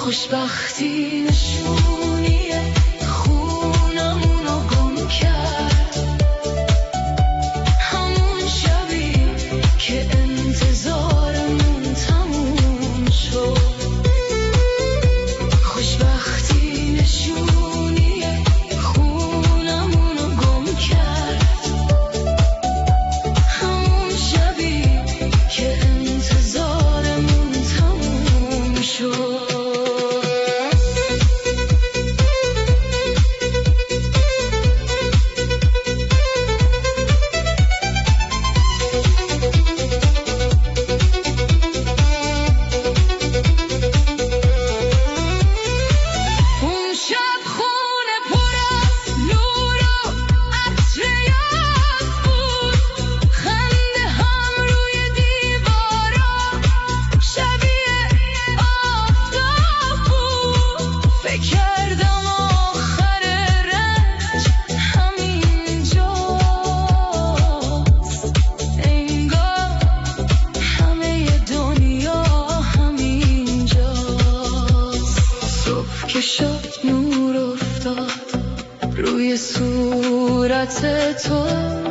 خوشبختی نشونیه خونمونو گم کرد، همون شبی که انتظارمون تموم شد. خوشبختی نشونیه خونمونو گم کرد، همون شبی که انتظارمون تموم شد. که شد نور افتاد روی صورت تو،